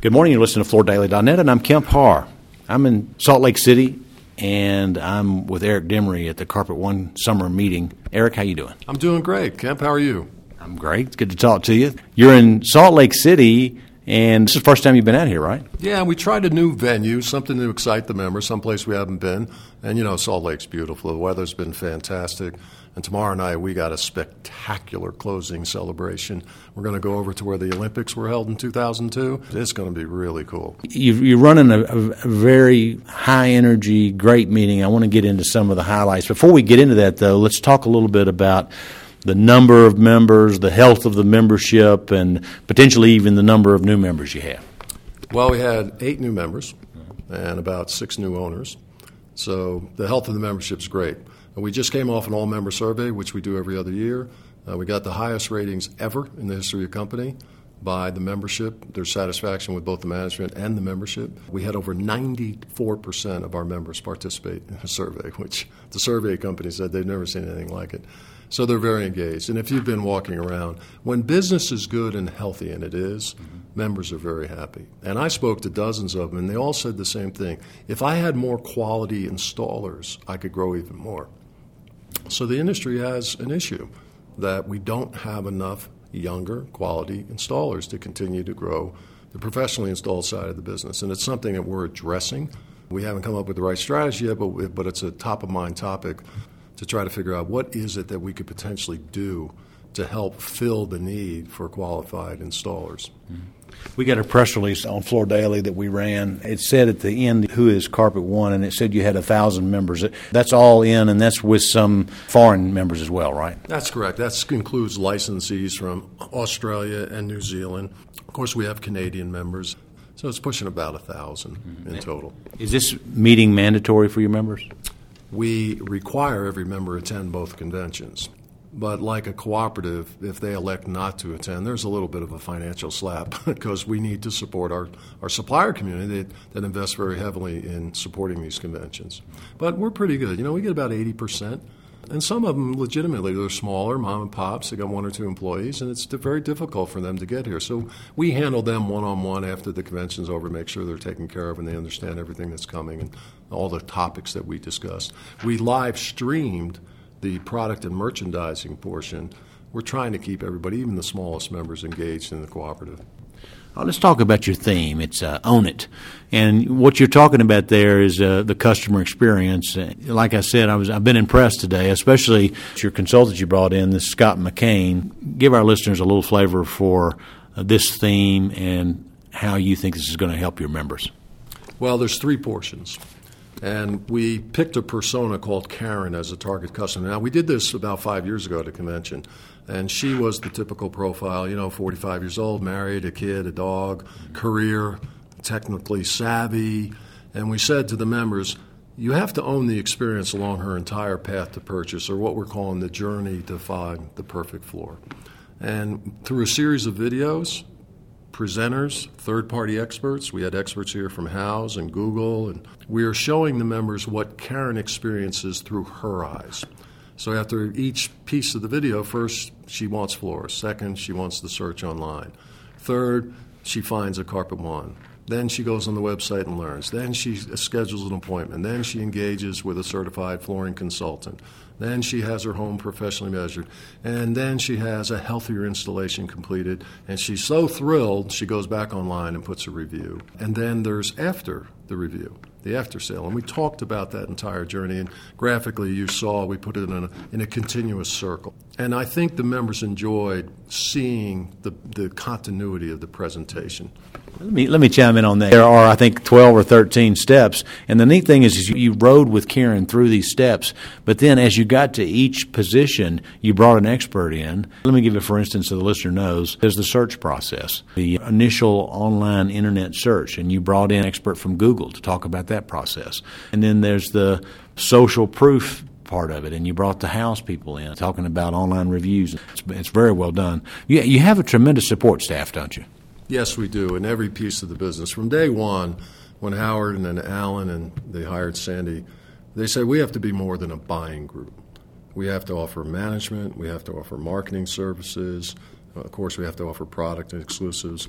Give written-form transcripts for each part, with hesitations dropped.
Good morning. You're listening to FloorDaily.net, and I'm Kemp Harr. I'm in Salt Lake City, and I'm with Eric Demery at the Carpet One summer meeting. Eric, how you doing? I'm doing great. Kemp, how are you? I'm great. It's good to talk to you. You're in Salt Lake City, and this is the first time you've been out here, right? Yeah, we tried a new venue, something to excite the members, someplace we haven't been. And, you know, Salt Lake's beautiful. The weather's been fantastic. And tomorrow night we got a spectacular closing celebration. We're going to go over to where the Olympics were held in 2002. It's going to be really cool. You're running a very high-energy, great meeting. I want to get into some of the highlights. Before we get into that, though, let's talk a little bit about the number of members, the health of the membership, and potentially even the number of new members you have. Well, we had 8 new members and about 6 new owners. So the health of the membership is great. And we just came off an all-member survey, which we do every other year. We got the highest ratings ever in the history of the company by the membership, their satisfaction with both the management and the membership. We had over 94% of our members participate in a survey, which the survey company said they've never seen anything like it. So they're very engaged. And if you've been walking around, when business is good and healthy, and it is, members are very happy. And I spoke to dozens of them, and they all said the same thing. If I had more quality installers, I could grow even more. So the industry has an issue that we don't have enough younger quality installers to continue to grow the professionally installed side of the business. And it's something that we're addressing. We haven't come up with the right strategy yet, but it's a top-of-mind topic to try to figure out what is it that we could potentially do to help fill the need for qualified installers. We got a press release on Floor Daily that we ran. It said at the end, who is Carpet One, and it said you had 1,000 members. That's all in, and that's with some foreign members as well, right? That's correct. That includes licensees from Australia and New Zealand. Of course, we have Canadian members, so it's pushing about 1,000 in total. Is this meeting mandatory for your members? We require every member attend both conventions. But like a cooperative, if they elect not to attend, there's a little bit of a financial slap because we need to support our supplier community that invests very heavily in supporting these conventions. But we're pretty good. You know, we get about 80%. And some of them, legitimately, they're smaller, mom and pops. They got 1 or 2 employees, and it's very difficult for them to get here. So we handle them one-on-one after the convention's over, make sure they're taken care of and they understand everything that's coming and all the topics that we discussed. We live streamed the product and merchandising portion. We're trying to keep everybody, even the smallest members, engaged in the cooperative. Well, let's talk about your theme. It's Own It. And what you're talking about there is the customer experience. Like I said, I've been impressed today, especially your consultant you brought in, this Scott McCain. Give our listeners a little flavor for this theme and how you think this is going to help your members. Well, there's 3 portions. And we picked a persona called Karen as a target customer. Now, we did this about 5 years ago at a convention, and she was the typical profile, 45 years old, married, a kid, a dog, career, technically savvy. And we said to the members, you have to own the experience along her entire path to purchase, or what we're calling the journey to find the perfect floor. And through a series of videos, presenters, third-party experts. We had experts here from Houzz and Google, and we are showing the members what Karen experiences through her eyes. So after each piece of the video, first, she wants floors. Second, she wants the search online. Third, she finds a Carpet One. Then she goes on the website and learns. Then she schedules an appointment. Then she engages with a certified flooring consultant. Then she has her home professionally measured. And then she has a healthier installation completed. And she's so thrilled, she goes back online and puts a review. And then there's after the review, the after sale. And we talked about that entire journey. And graphically, you saw we put it in a continuous circle. And I think the members enjoyed seeing the continuity of the presentation. Let me chime in on that. There are, I think, 12 or 13 steps, and the neat thing is you rode with Karen through these steps, but then as you got to each position, you brought an expert in. Let me give it, for instance, so the listener knows. There's the search process, the initial online internet search, and you brought in an expert from Google to talk about that process. And then there's the social proof part of it, and you brought the Houzz people in talking about online reviews. It's very well done. You have a tremendous support staff, don't you? Yes, we do, in every piece of the business. From day one, when Howard and then Alan and they hired Sandy, they said we have to be more than a buying group. We have to offer management. We have to offer marketing services. Of course, we have to offer product and exclusives.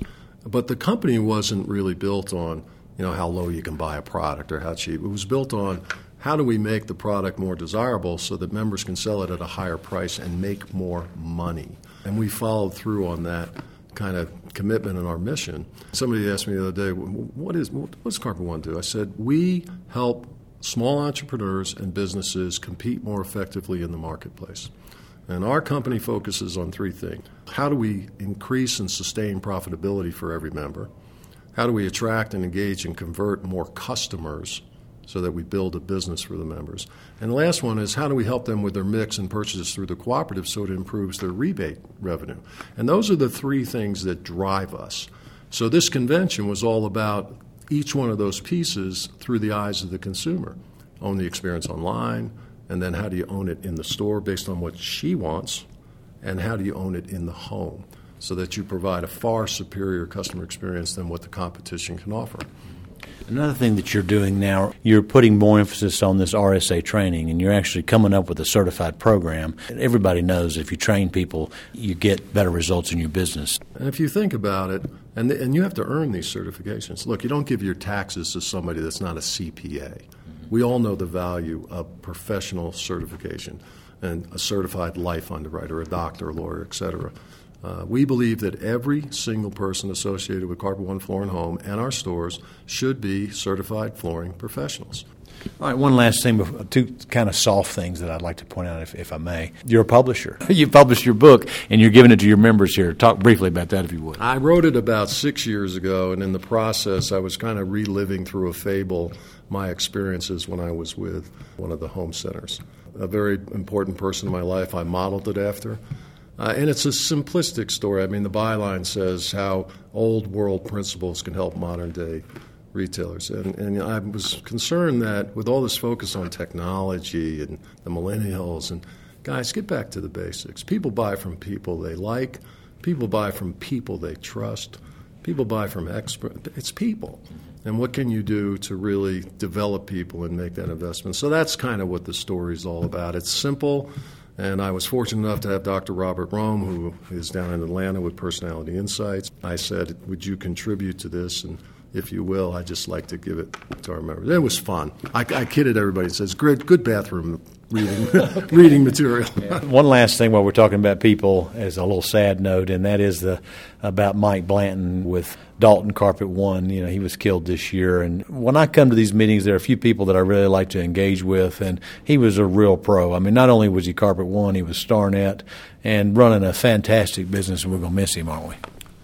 But the company wasn't really built on, how low you can buy a product or how cheap. It was built on how do we make the product more desirable so that members can sell it at a higher price and make more money. And we followed through on that kind of commitment in our mission. Somebody asked me the other day, what does Carpet One do? I said, we help small entrepreneurs and businesses compete more effectively in the marketplace. And our company focuses on three things. How do we increase and sustain profitability for every member? How do we attract and engage and convert more customers so that we build a business for the members? And the last one is how do we help them with their mix and purchases through the cooperative so it improves their rebate revenue? And those are the three things that drive us. So this convention was all about each one of those pieces through the eyes of the consumer. Own the experience online, and then how do you own it in the store based on what she wants, and how do you own it in the home so that you provide a far superior customer experience than what the competition can offer. Another thing that you're doing now, you're putting more emphasis on this RSA training, and you're actually coming up with a certified program. Everybody knows if you train people, you get better results in your business. And if you think about it, and you have to earn these certifications. Look, you don't give your taxes to somebody that's not a CPA. We all know the value of professional certification and a certified life underwriter, a doctor, a lawyer, et cetera. We believe that every single person associated with Carpet One Floor and Home and our stores should be certified flooring professionals. All right, one last thing, two kind of soft things that I'd like to point out, if I may. You're a publisher. You published your book, and you're giving it to your members here. Talk briefly about that, if you would. I wrote it about 6 years ago, and in the process, I was kind of reliving through a fable my experiences when I was with one of the home centers. A very important person in my life, I modeled it after. And it's a simplistic story. I mean, the byline says how old world principles can help modern day retailers. And I was concerned that with all this focus on technology and the millennials, and guys, get back to the basics. People buy from people they like. People buy from people they trust. People buy from experts. It's people. And what can you do to really develop people and make that investment? So that's kind of what the story is all about. It's simple. And I was fortunate enough to have Dr. Robert Rome, who is down in Atlanta with Personality Insights. I said, would you contribute to this? And if you will, I'd just like to give it to our members. It was fun. I kidded everybody. It says, good bathroom reading material. Yeah. One last thing while we're talking about people as a little sad note, and that is about Mike Blanton with Dalton Carpet One. He was killed this year. And when I come to these meetings, there are a few people that I really like to engage with, and he was a real pro. I mean, not only was he Carpet One, he was Starnet and running a fantastic business, and we're going to miss him, aren't we?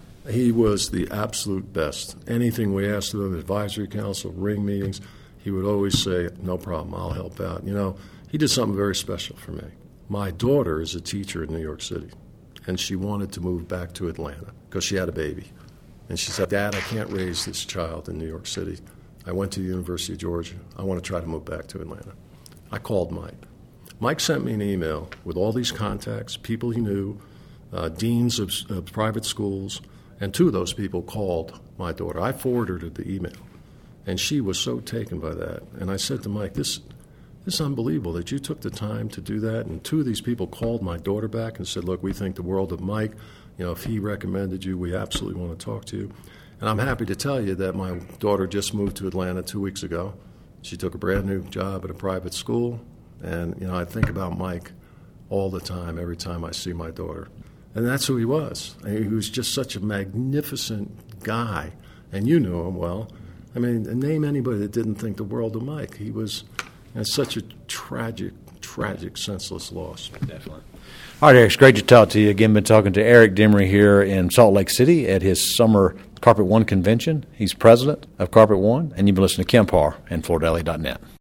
He was the absolute best. Anything we asked of him, advisory council, ring meetings, he would always say, no problem, I'll help out. He did something very special for me. My daughter is a teacher in New York City, and she wanted to move back to Atlanta because she had a baby. And she said, Dad, I can't raise this child in New York City. I went to the University of Georgia. I want to try to move back to Atlanta. I called Mike. Mike sent me an email with all these contacts, people he knew, deans of private schools, and two of those people called my daughter. I forwarded her the email, and she was so taken by that. And I said to Mike, this is unbelievable that you took the time to do that. And two of these people called my daughter back and said, look, we think the world of Mike. If he recommended you, we absolutely want to talk to you. And I'm happy to tell you that my daughter just moved to Atlanta 2 weeks ago. She took a brand new job at a private school. And, I think about Mike all the time, every time I see my daughter. And that's who he was. He was just such a magnificent guy. And you knew him well. I mean, name anybody that didn't think the world of Mike. He was such a tragic, senseless loss. Definitely. All right, Eric, it's great to talk to you. Again, been talking to Eric Demery here in Salt Lake City at his summer Carpet One convention. He's president of Carpet One, and you've been listening to Ken Parr and FloorDaily.net.